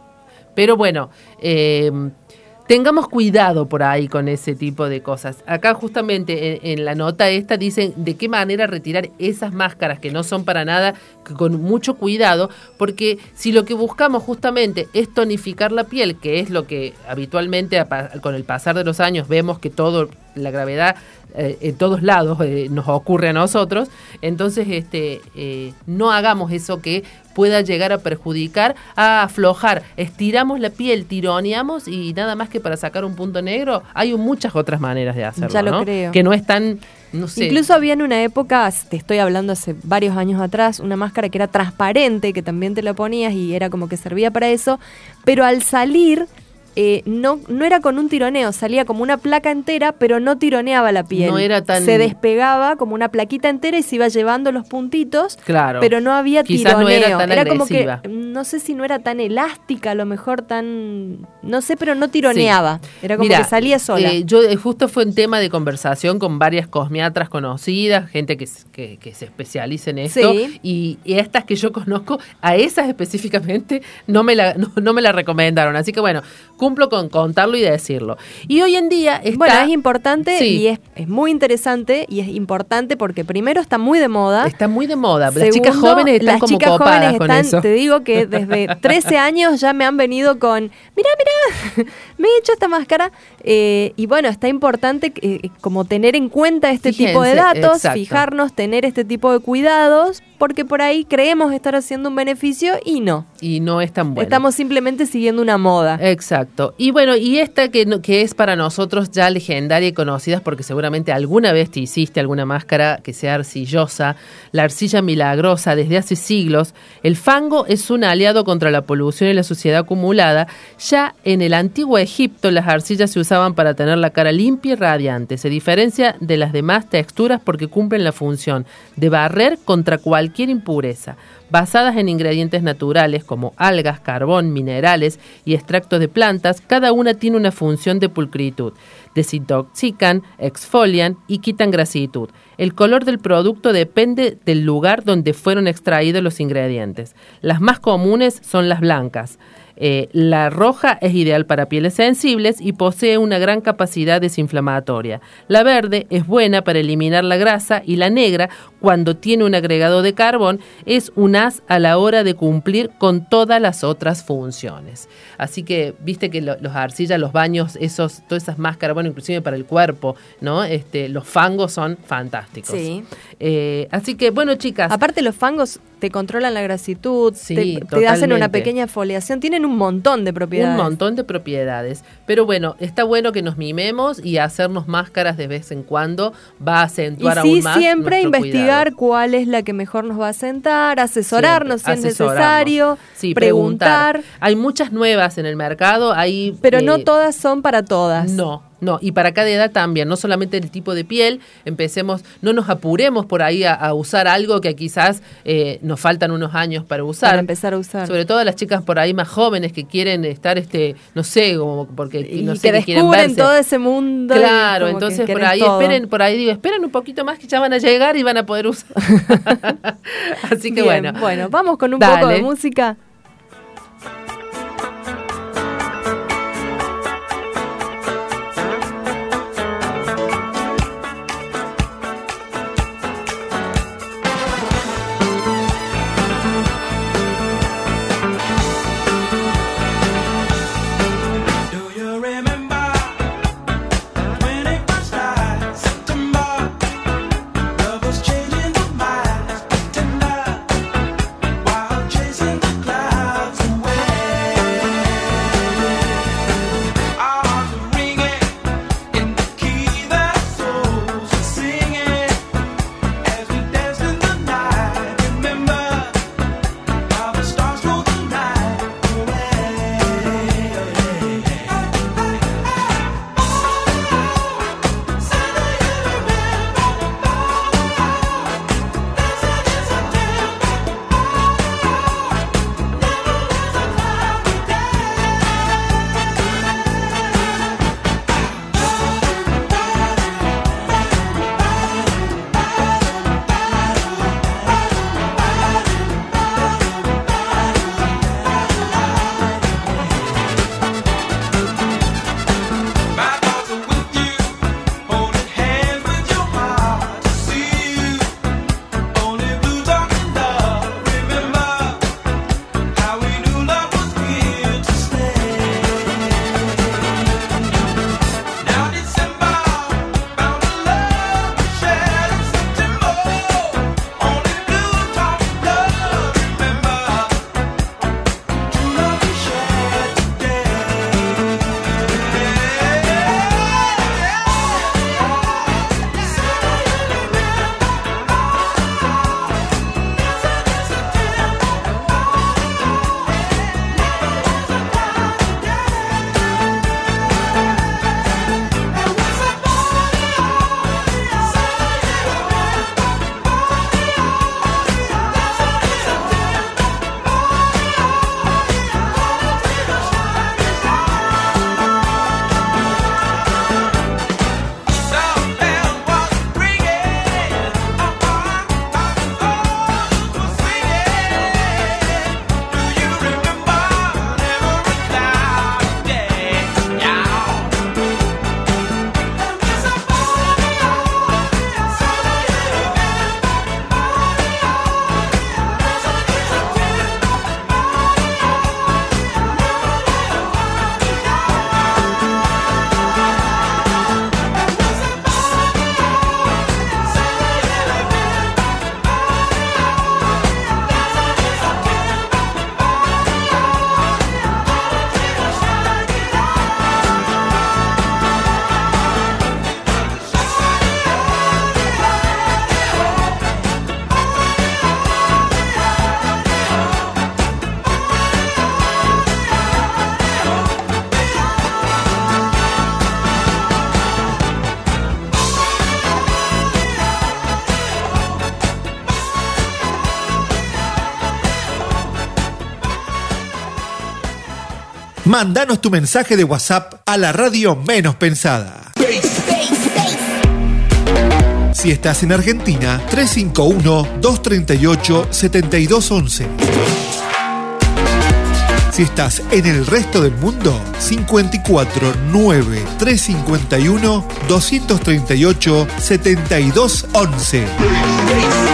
Pero bueno, eh, tengamos cuidado por ahí con ese tipo de cosas. Acá justamente en, en la nota esta dicen de qué manera retirar esas máscaras que no son para nada, que con mucho cuidado, porque si lo que buscamos justamente es tonificar la piel, que es lo que habitualmente a pa- con el pasar de los años vemos que todo, la gravedad eh, en todos lados eh, nos ocurre a nosotros, entonces este eh, no hagamos eso que pueda llegar a perjudicar, a aflojar. Estiramos la piel, tironeamos y nada más que para sacar un punto negro, hay muchas otras maneras de hacerlo, Ya lo ¿no? creo. Que no es tan, no sé. Incluso había en una época, te estoy hablando hace varios años atrás, una máscara que era transparente, que también te la ponías y era como que servía para eso, pero al salir eh, no, no era con un tironeo, salía como una placa entera, pero no tironeaba la piel. No era tan- Se despegaba como una plaquita entera y se iba llevando los puntitos, Claro. pero no había Quizás tironeo. no era tan como que, agresiva. no sé si no era tan elástica, a lo mejor tan, no sé, pero no tironeaba. Era como Mira, que salía sola. eh, yo eh, justo fue un tema de conversación con varias cosmiatras conocidas, gente que, s- que, que se especializa en esto, Sí. y, y estas que yo conozco, a esas específicamente no me la, no, no me la recomendaron. Así que bueno, cumplo con contarlo y decirlo. Y hoy en día está... Bueno, es importante Sí. y es, es muy interesante y es importante porque primero está muy de moda. Está muy de moda. Las Segundo, chicas jóvenes están las como chicas copadas jóvenes con están, eso. te digo que desde trece años ya me han venido con, mira, mira, me he hecho esta máscara. Eh, y bueno, está importante eh, como tener en cuenta este Fíjense, tipo de datos, exacto. fijarnos, tener este tipo de cuidados, porque por ahí creemos estar haciendo un beneficio y no. Y no es tan bueno. Estamos simplemente siguiendo una moda. Exacto. Y bueno, y esta que, no- que es para nosotros ya legendaria y conocida, porque seguramente alguna vez te hiciste alguna máscara que sea arcillosa, la arcilla milagrosa desde hace siglos. El fango es un aliado contra la polución y la suciedad acumulada. Ya en el antiguo Egipto las arcillas se usaban para tener la cara limpia y radiante. Se diferencia de las demás texturas porque cumplen la función de barrer contra cualquier impureza. Basadas en ingredientes naturales como algas, carbón, minerales y extractos de plantas, cada una tiene una función de pulcritud. Desintoxican, exfolian y quitan grasitud. El color del producto depende del lugar donde fueron extraídos los ingredientes. Las más comunes son las blancas. Eh, la roja es ideal para pieles sensibles y posee una gran capacidad desinflamatoria. La verde es buena para eliminar la grasa y la negra, cuando tiene un agregado de carbón, es un as a la hora de cumplir con todas las otras funciones. Así que, viste que lo, los arcillas, los baños, esos, todas esas máscaras, bueno, inclusive para el cuerpo, ¿no? Este, los fangos son fantásticos. Sí. Eh, así que, bueno, chicas. Aparte los fangos te controlan la grasitud, Sí, te, te hacen totalmente. una pequeña foliación, tienen un montón de propiedades. Un montón de propiedades. Pero bueno, está bueno que nos mimemos y hacernos máscaras de vez en cuando va a Y acentuar sí, aún más siempre nuestro investigar cuidado. cuál es la que mejor nos va a sentar, asesorarnos Siempre, si es asesorarnos. necesario, Sí, preguntar, Hay muchas nuevas en el mercado, hay pero eh, no todas son para todas. No, no, y para cada edad también, no solamente el tipo de piel, empecemos, no nos apuremos por ahí a, a usar algo que quizás eh, nos faltan unos años para usar. Para empezar a usar. Sobre todo las chicas por ahí más jóvenes que quieren estar, este, no sé, como porque y no sé, que que quieren descubren verse. todo ese mundo. y Claro, como que entonces por querés ahí todo. esperen, por ahí digo, esperen un poquito más que ya van a llegar y van a poder usar. Así que Bien, bueno. Bueno, vamos con un Dale. poco de música. Do you remember when it was like September? Love was changing the minds, tender, while chasing the clouds. Mándanos tu mensaje de WhatsApp a la radio menos pensada. Si estás en Argentina, tres cinco uno, dos tres ocho, siete dos uno uno. Si estás en el resto del mundo, cinco cuatro nueve, tres cinco uno, dos tres ocho, siete dos uno uno.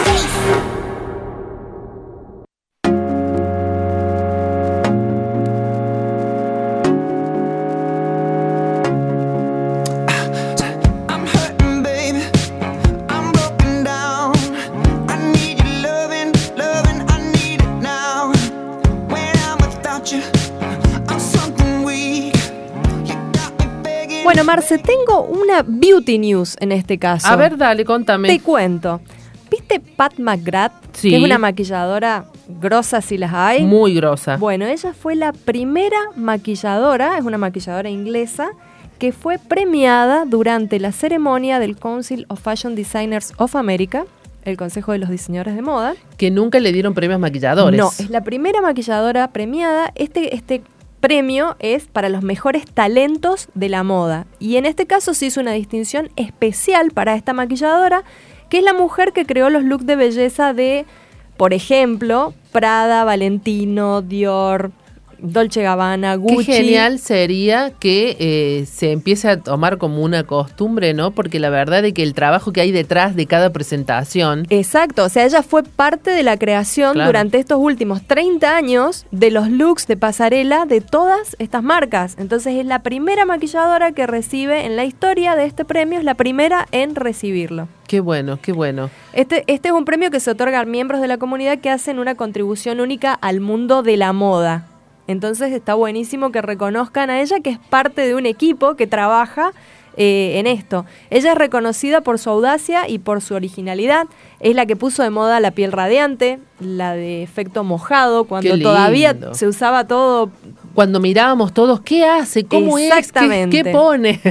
Bueno, Marce, tengo una beauty news en este caso. A ver, dale, contame. Te cuento. ¿Viste Pat McGrath? Sí. Que es una maquilladora grosa si las hay. Muy grosa. Bueno, ella fue la primera maquilladora, es una maquilladora inglesa, que fue premiada durante la ceremonia del Council of Fashion Designers of America, el Consejo de los Diseñadores de Moda. Que nunca le dieron premios maquilladores. No, es la primera maquilladora premiada. Este, este premio es para los mejores talentos de la moda. Y en este caso se hizo una distinción especial para esta maquilladora, que es la mujer que creó los looks de belleza de, por ejemplo, Prada, Valentino, Dior, Dolce Gabbana, Gucci. Qué genial sería que eh, se empiece a tomar como una costumbre, ¿no? Porque la verdad es que el trabajo que hay detrás de cada presentación... Exacto, o sea, ella fue parte de la creación Claro. durante estos últimos treinta años de los looks de pasarela de todas estas marcas. Entonces es la primera maquilladora que recibe en la historia de este premio, es la primera en recibirlo. Qué bueno, qué bueno. Este, este es un premio que se otorga a miembros de la comunidad que hacen una contribución única al mundo de la moda. Entonces está buenísimo que reconozcan a ella, que es parte de un equipo que trabaja eh, en esto. Ella es reconocida por su audacia y por su originalidad. Es la que puso de moda la piel radiante, la de efecto mojado, cuando Qué todavía lindo. se usaba todo. Cuando mirábamos todos, ¿qué hace? ¿Cómo Exactamente. es? ¿Qué, qué pone?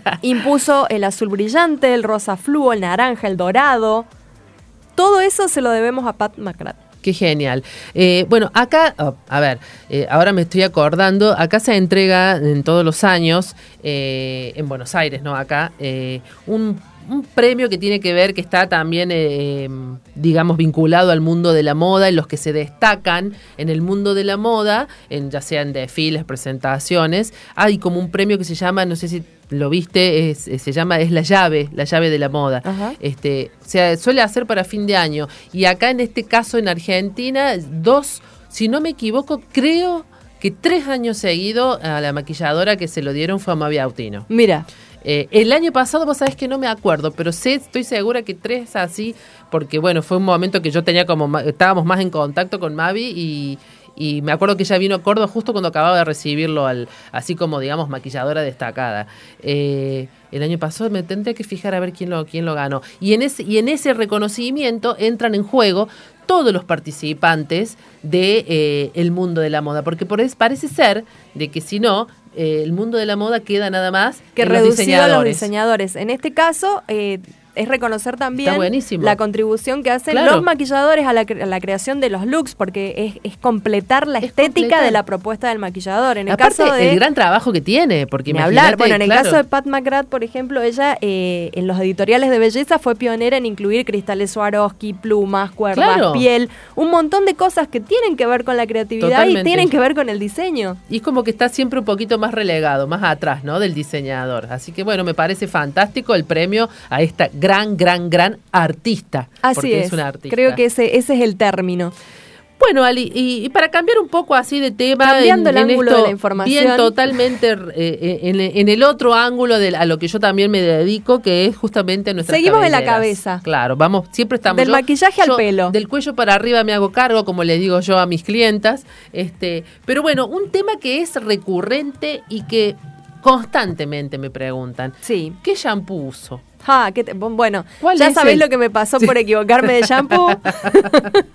Impuso el azul brillante, el rosa fluo, el naranja, el dorado. Todo eso se lo debemos a Pat McGrath. Qué genial. Eh, bueno, acá, oh, a ver, eh, ahora me estoy acordando, acá se entrega en todos los años, eh, en Buenos Aires, ¿no? Acá, eh, un, un premio que tiene que ver, que está también, eh, digamos, vinculado al mundo de la moda, en los que se destacan en el mundo de la moda, en, ya sea en desfiles, presentaciones. Hay como un premio que se llama, no sé si lo viste, es, es- se llama, es la llave, la llave de la moda. Ajá. Este, se suele hacer para fin de año. Y acá en este caso en Argentina, dos, si no me equivoco, creo que tres años seguidos a la maquilladora que se lo dieron fue a Mavi Autino. Mira, Eh, el año pasado, vos sabés que no me acuerdo, pero sé, estoy segura que tres así, porque bueno, fue un momento que yo tenía como, ma- estábamos más en contacto con Mavi y, y me acuerdo que ella vino a Córdoba justo cuando acababa de recibirlo, al, así como digamos maquilladora destacada. Eh, el año pasado me tendría que fijar a ver quién lo, quién lo ganó. Y en ese, y en ese reconocimiento entran en juego todos los participantes de eh, el mundo de la moda, porque por es, parece ser de que si no, eh, el mundo de la moda queda nada más que en los reducido a los diseñadores. diseñadores. En este caso, eh, es reconocer también Está buenísimo. la contribución que hacen Claro. los maquilladores a la, cre- a la creación de los looks, porque es, es completar la Es estética completar. de la propuesta del maquillador. En el Aparte, caso de... el gran trabajo que tiene, porque Ni imagínate, hablar. Bueno, en el claro, caso de Pat McGrath, por ejemplo, ella eh, en los editoriales de belleza fue pionera en incluir cristales Swarovski, plumas, cuerdas, Claro. piel, un montón de cosas que tienen que ver con la creatividad Totalmente. y tienen que ver con el diseño. Y es como que está siempre un poquito más relegado, más atrás, ¿no? Del diseñador. Así que bueno, me parece fantástico el premio a esta gran, gran, gran artista. Así porque es. es una artista. Creo que ese, ese es el término. Bueno, Ali, y, y para cambiar un poco así de tema, Cambiando el ángulo esto, de la información. bien totalmente eh, en, en el otro ángulo de, a lo que yo también me dedico, que es justamente nuestra Seguimos en la cabeza. Claro, vamos, siempre estamos Del yo- maquillaje al yo pelo. Del cuello para arriba me hago cargo, como le digo yo a mis clientas. Este, pero bueno, un tema que es recurrente y que constantemente me preguntan. Sí. ¿Qué shampoo uso? Ah, ¿qué te- bueno, ¿Cuál ya es sabés el- lo que me pasó Sí. por equivocarme de shampoo.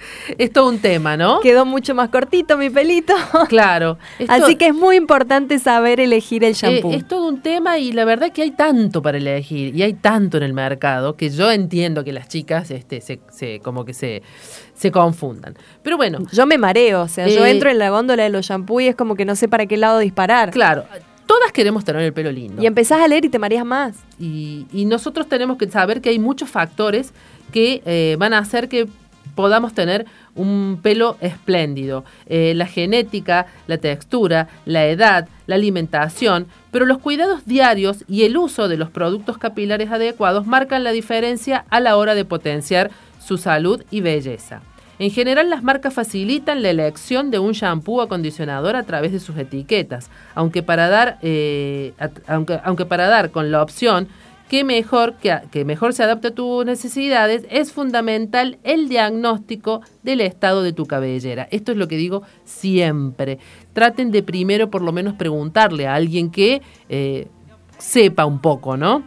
Es todo un tema, ¿no? Quedó mucho más cortito mi pelito. Claro. Esto, Así que es muy importante saber elegir el shampoo. Eh, es todo un tema y la verdad que hay tanto para elegir y hay tanto en el mercado que yo entiendo que las chicas este, se, se, como que se, se confundan. Pero bueno. Yo me mareo, o sea, eh, yo entro en la góndola de los shampoos y es como que no sé para qué lado disparar. Claro. Todas queremos tener el pelo lindo. Y empezás a leer y te mareas más. Y, y nosotros tenemos que saber que hay muchos factores que eh, van a hacer que podamos tener un pelo espléndido. Eh, la genética, la textura, la edad, la alimentación, pero los cuidados diarios y el uso de los productos capilares adecuados marcan la diferencia a la hora de potenciar su salud y belleza. En general, las marcas facilitan la elección de un shampoo o acondicionador a través de sus etiquetas, aunque para dar, eh, a, aunque, aunque para dar con la opción que mejor, que, que mejor se adapte a tus necesidades, es fundamental el diagnóstico del estado de tu cabellera. Esto es lo que digo siempre. Traten de primero por lo menos preguntarle a alguien que eh, sepa un poco, ¿no?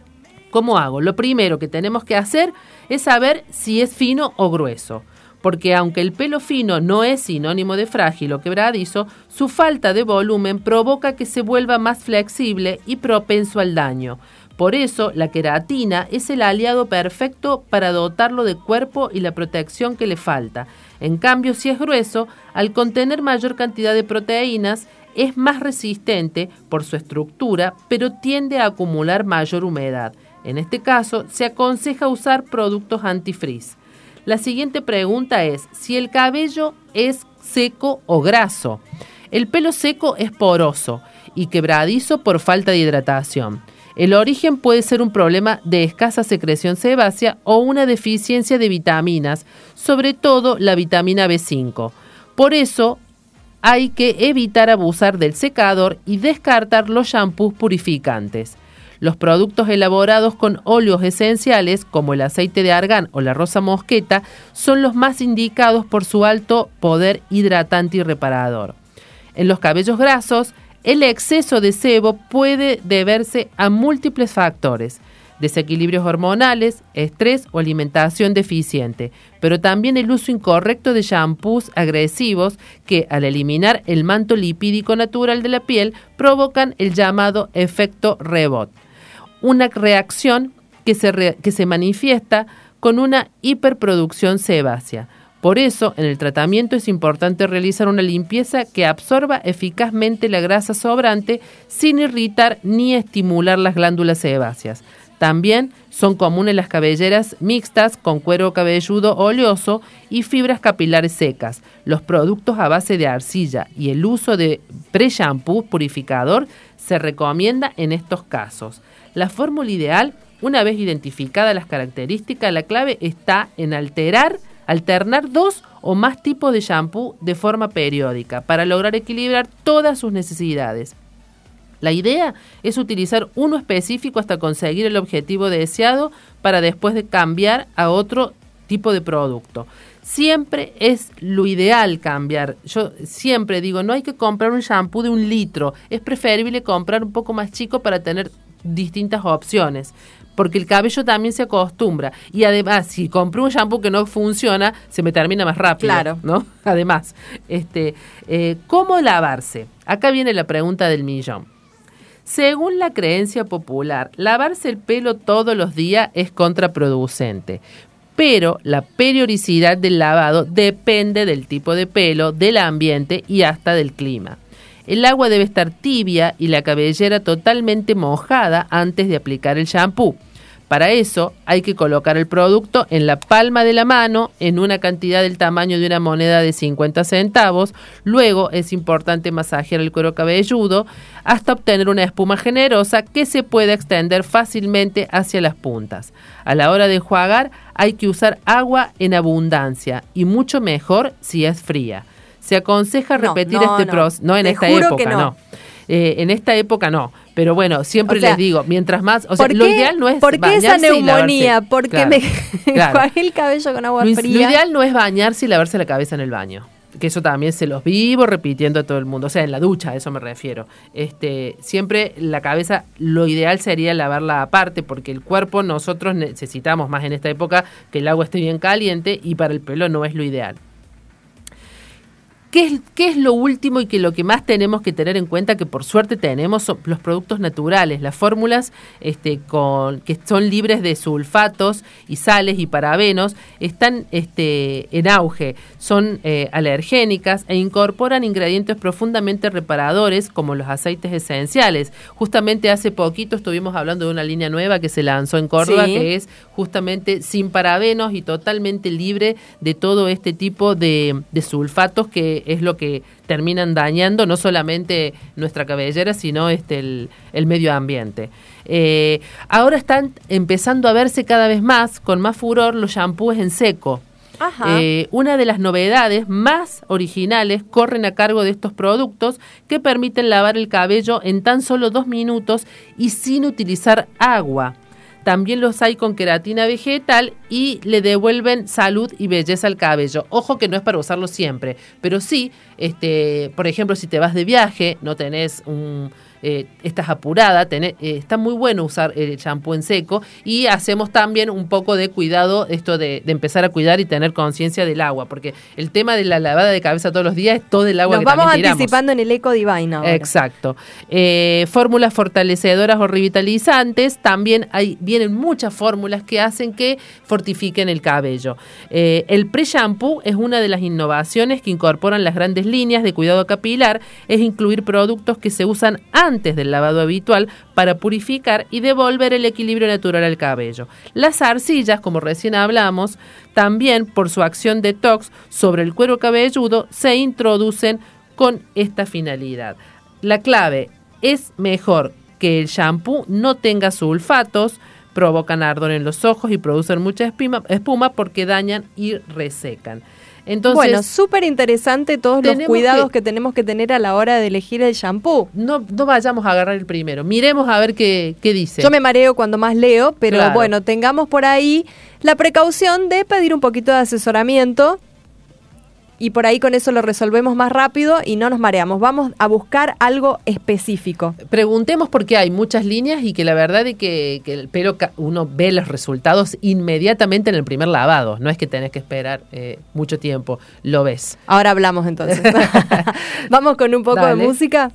¿Cómo hago? Lo primero que tenemos que hacer es saber si es fino o grueso. Porque aunque el pelo fino no es sinónimo de frágil o quebradizo, su falta de volumen provoca que se vuelva más flexible y propenso al daño. Por eso, la queratina es el aliado perfecto para dotarlo de cuerpo y la protección que le falta. En cambio, si es grueso, al contener mayor cantidad de proteínas, es más resistente por su estructura, pero tiende a acumular mayor humedad. En este caso, se aconseja usar productos antifrizz. La siguiente pregunta es si el cabello es seco o graso. El pelo seco es poroso y quebradizo por falta de hidratación. El origen puede ser un problema de escasa secreción sebácea o una deficiencia de vitaminas, sobre todo la vitamina B cinco. Por eso hay que evitar abusar del secador y descartar los shampoos purificantes. Los productos elaborados con óleos esenciales, como el aceite de argán o la rosa mosqueta, son los más indicados por su alto poder hidratante y reparador. En los cabellos grasos, el exceso de sebo puede deberse a múltiples factores: desequilibrios hormonales, estrés o alimentación deficiente, pero también el uso incorrecto de shampoos agresivos que, al eliminar el manto lipídico natural de la piel, provocan el llamado efecto rebot. Una reacción que se, re, que se manifiesta con una hiperproducción sebácea. Por eso, en el tratamiento es importante realizar una limpieza que absorba eficazmente la grasa sobrante sin irritar ni estimular las glándulas sebáceas. También son comunes las cabelleras mixtas con cuero cabelludo oleoso y fibras capilares secas, los productos a base de arcilla y el uso de pre-shampoo purificador se recomienda en estos casos. La fórmula ideal, una vez identificadas las características, la clave está en alterar, alternar dos o más tipos de shampoo de forma periódica para lograr equilibrar todas sus necesidades. La idea es utilizar uno específico hasta conseguir el objetivo deseado para después de cambiar a otro tipo de producto. Siempre es lo ideal cambiar. Yo siempre digo, no hay que comprar un shampoo de un litro. Es preferible comprar un poco más chico para tener distintas opciones, porque el cabello también se acostumbra. Y además, si compré un shampoo que no funciona, se me termina más rápido. Claro. ¿No? Además, este, eh, ¿cómo lavarse? Acá viene la pregunta del millón. Según la creencia popular, lavarse el pelo todos los días es contraproducente, pero la periodicidad del lavado depende del tipo de pelo, del ambiente y hasta del clima. El agua debe estar tibia y la cabellera totalmente mojada antes de aplicar el shampoo. Para eso hay que colocar el producto en la palma de la mano en una cantidad del tamaño de una moneda de cincuenta centavos. Luego es importante masajear el cuero cabelludo hasta obtener una espuma generosa que se puede extender fácilmente hacia las puntas. A la hora de enjuagar hay que usar agua en abundancia y mucho mejor si es fría. Se aconseja No, repetir no, este no. proceso, no en Te esta juro época, que no. no. Eh, en esta época no, pero bueno, siempre O sea, les digo, mientras más, o sea, ¿Por lo qué, ideal no es ¿por qué esa bañarse y neumonía? lavarse. Porque Claro, me claro. enjuagué el cabello con agua Lo, fría. lo ideal no es bañarse y lavarse la cabeza en el baño. que eso también se los vivo repitiendo a todo el mundo, o sea, en la ducha, a eso me refiero. Este, siempre la cabeza, lo ideal sería lavarla aparte, porque el cuerpo nosotros necesitamos más en esta época que el agua esté bien caliente, y para el pelo no es lo ideal. ¿Qué es, ¿Qué es lo último y que lo que más tenemos que tener en cuenta? Que por suerte tenemos son los productos naturales, las fórmulas este, con, que son libres de sulfatos y sales y parabenos, están este, en auge, son eh, alergénicas e incorporan ingredientes profundamente reparadores como los aceites esenciales. Justamente hace poquito estuvimos hablando de una línea nueva que se lanzó en Córdoba, sí, que es justamente sin parabenos y totalmente libre de todo este tipo de, de sulfatos, que es lo que terminan dañando no solamente nuestra cabellera, sino este el, el medio ambiente. Eh, ahora están empezando a verse cada vez más, con más furor, los shampoos en seco. Ajá. Eh, una de las novedades más originales corren a cargo de estos productos que permiten lavar el cabello en tan solo dos minutos y sin utilizar agua. También los hay con queratina vegetal y le devuelven salud y belleza al cabello. Ojo que no es para usarlo siempre, pero sí, este, por ejemplo, si te vas de viaje, no tenés un... Eh, estás apurada, tenés, eh, está muy bueno usar el champú en seco, y hacemos también un poco de cuidado, esto de, de empezar a cuidar y tener conciencia del agua, porque el tema de la lavada de cabeza todos los días es todo el agua Nos que también tiramos. Nos vamos anticipando en el Eco Divine ahora. Exacto. Eh, fórmulas fortalecedoras o revitalizantes, también hay, vienen muchas fórmulas que hacen que fortifiquen el cabello. Eh, el pre-shampoo es una de las innovaciones que incorporan las grandes líneas de cuidado capilar, es incluir productos que se usan antes antes del lavado habitual para purificar y devolver el equilibrio natural al cabello. Las arcillas, como recién hablamos, también por su acción detox sobre el cuero cabelludo, se introducen con esta finalidad. La clave es mejor que el shampoo no tenga sulfatos, provocan ardor en los ojos y producen mucha espuma, espuma porque dañan y resecan. Entonces, bueno, súper interesante todos los cuidados que, que tenemos que tener a la hora de elegir el shampoo. No, no vayamos a agarrar el primero, miremos a ver qué, qué dice. Yo me mareo cuando más leo, pero claro, bueno, tengamos por ahí la precaución de pedir un poquito de asesoramiento, y por ahí con eso lo resolvemos más rápido y no nos mareamos. Vamos a buscar algo específico. Preguntemos, porque hay muchas líneas y que la verdad es que, que el pelo, uno ve los resultados inmediatamente en el primer lavado. No es que tenés que esperar eh, mucho tiempo, lo ves. Ahora hablamos entonces. Vamos con un poco Dale. de música.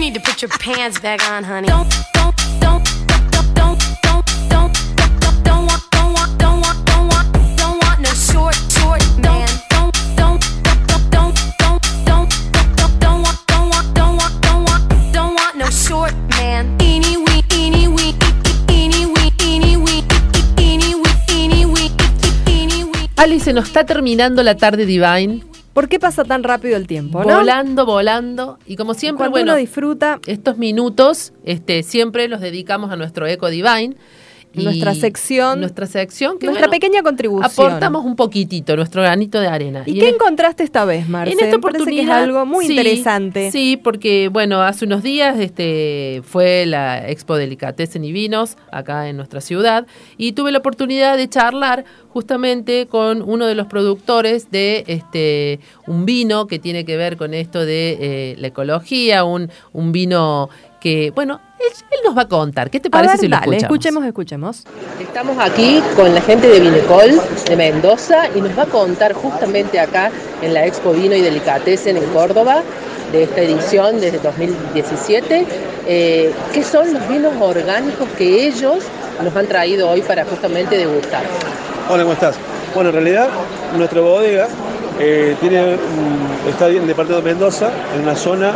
need to put your pants back on, honey. Don't, don't, don't, don't, don't, don't, don't, don't, don't want, don't want, don't want, don't want, don't want no short, short man. Don't, don't, don't, don't, don't, don't, don't, don't want, don't want, don't want, don't want, don't want no short man. Eeny wee, eeny wee, eeny wee, eeny wee, eeny wee, eeny wee, eeny wee. Ali, se nos está terminando la tarde Divine. ¿Por qué pasa tan rápido el tiempo, no? Volando, volando. Y como siempre, Cuando bueno, uno disfruta estos minutos este, siempre los dedicamos a nuestro Eco Divine. Y nuestra sección, nuestra sección que, nuestra bueno, pequeña contribución. Aportamos un poquitito, nuestro granito de arena. ¿Y, y qué en, encontraste esta vez, Marce? En esta Me parece oportunidad que es algo muy sí, interesante. Sí, porque bueno, hace unos días este, fue la Expo Delicatessen y Vinos acá en nuestra ciudad y tuve la oportunidad de charlar justamente con uno de los productores de este un vino que tiene que ver con esto de eh, la ecología, un, un vino que, bueno, él, él nos va a contar. ¿Qué te parece a ver, si lo dale, escuchamos? escuchemos, escuchemos. Estamos aquí con la gente de Vinecol de Mendoza y nos va a contar justamente acá en la Expo Vino y Delicatessen en Córdoba de esta edición desde dos mil diecisiete, eh, qué son los vinos orgánicos que ellos nos han traído hoy para justamente degustar. Hola, ¿cómo estás? Bueno, en realidad nuestra bodega eh, tiene, está en el departamento de Mendoza, en una zona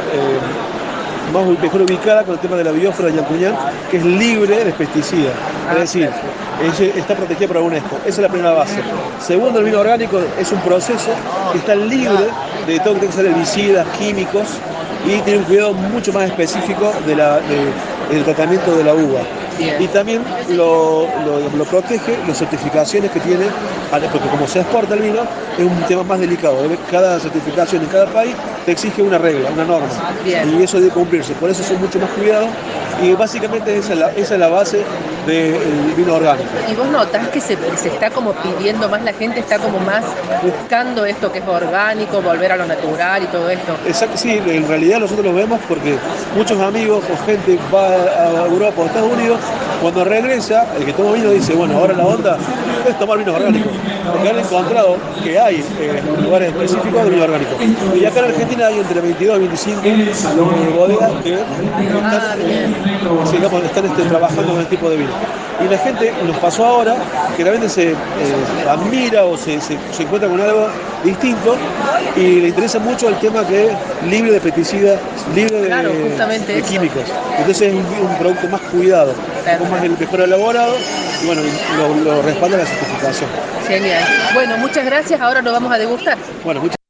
eh, más mejor ubicada con el tema de la biosfera de Yancuñán, que es libre de pesticidas. Ah, es decir, es, está protegida por la UNESCO. Esa es la primera base. Segundo, el vino orgánico es un proceso que está libre de todo lo que tenga que ser herbicidas, químicos, y tiene un cuidado mucho más específico de la, de, del tratamiento de la uva. Y también lo, lo, lo protege las certificaciones que tiene, porque como se exporta el vino, es un tema más delicado. Cada certificación en cada país te exige una regla, una norma. Bien. Y eso debe cumplirse. Por eso son mucho más cuidados. Y básicamente esa es la, esa es la base del vino orgánico. ¿Y vos notás que se, se está como pidiendo más, la gente está como más buscando esto que es orgánico, volver a lo natural y todo esto? Exacto, sí, en realidad nosotros lo vemos porque muchos amigos o gente va a Europa o Estados Unidos, cuando regresa, el que toma vino dice, bueno, ahora la onda es tomar vinos orgánicos, porque han encontrado que hay eh, lugares específicos de vino orgánico. Y acá en Argentina hay entre veintidós y veinticinco bodegas que ah, están, digamos, están este, trabajando con este tipo de vino. Y la gente nos pasó ahora que realmente se eh, admira o se, se, se encuentra con algo distinto y le interesa mucho el tema que es libre de pesticidas, libre de, claro, justamente de eso. químicos. Entonces es un, un producto más cuidado, un más mejor elaborado y bueno, lo, lo respalda la certificación. Genial. Bueno, muchas gracias. Ahora lo vamos a degustar. Bueno, muchas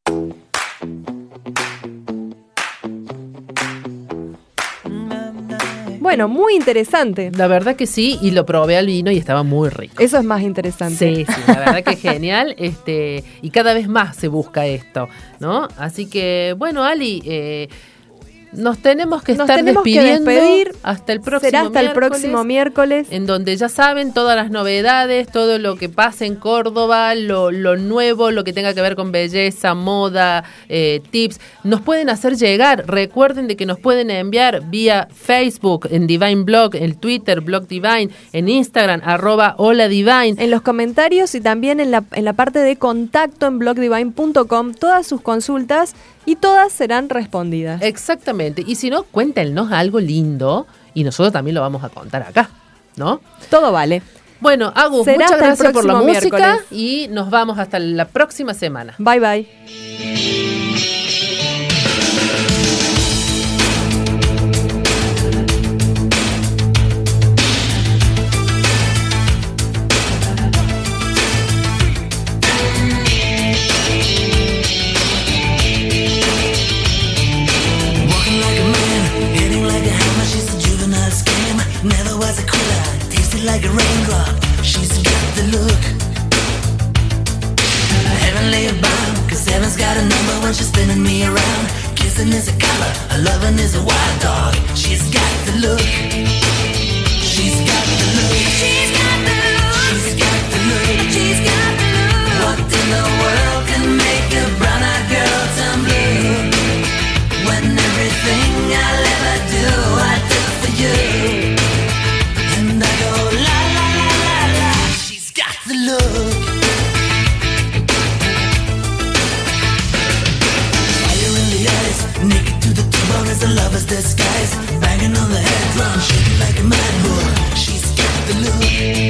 Bueno, muy interesante. La verdad que sí, y lo probé al vino y estaba muy rico. Eso es más interesante. Sí, sí, la verdad que es genial. Este, y cada vez más se busca esto, ¿no? Así que, bueno, Ali, eh, nos tenemos que Nos estar tenemos que despidiendo despedir. hasta el próximo Será hasta el miércoles, próximo miércoles. en donde ya saben todas las novedades, todo lo que pasa en Córdoba, lo, lo nuevo, lo que tenga que ver con belleza, moda, eh, tips. Nos pueden hacer llegar. Recuerden de que nos pueden enviar vía Facebook, en Divine Blog, en Twitter, Blog Divine, en Instagram, arroba Hola Divine. En los comentarios y también en la, en la parte de contacto en blog divine punto com, todas sus consultas y todas serán respondidas. Exactamente. Y si no, cuéntenos algo lindo y nosotros también lo vamos a contar acá, ¿no? Todo vale. Bueno, Agus, Será muchas hasta el gracias por la próximo música miércoles. y nos vamos hasta la próxima semana. Bye, bye. Walking like a man, hitting like a hammer. She's a juvenile scam. Never was a quitter, tasted like a raindrop. She's got the look. Heavenly bound, cause heaven's got a number when she's spinning me around. Kissing is a color, her loving is a wild dog. She's got the look. She's got the look. She's got the look. She's got the look. She's got the look. What in the world can make a brown-eyed girl turn blue? When everything I'll ever do, I do for you. And I go la la la la la. She's got the look. Fire in the eyes, naked to the bone as a lover's disguise. drum, shaking like a mad bull. She's got the look.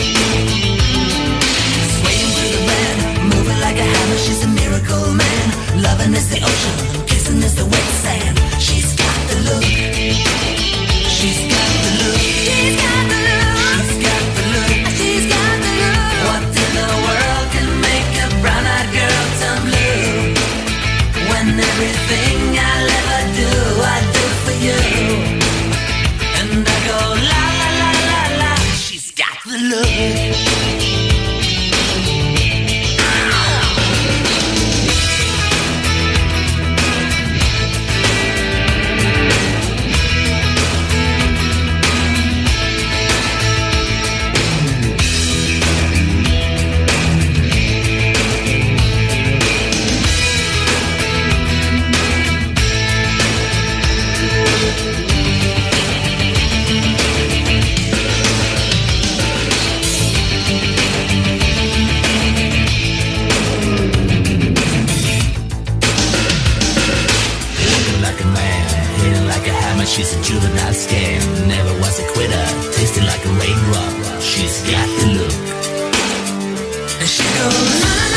Swaying through the band, moving like a hammer. She's a miracle man. Loving is the ocean, kissing is the wet sand. She's got the look. She's got the look. She's got the look. She's got the look. She's got the look. What in the world can make a brown-eyed girl turn blue? When everything I'll ever do, I do for you. And I go la la la la la. She's got the look. She's a juvenile scam, never was a quitter, tasting like a raindrop. She's got the look. And she goes,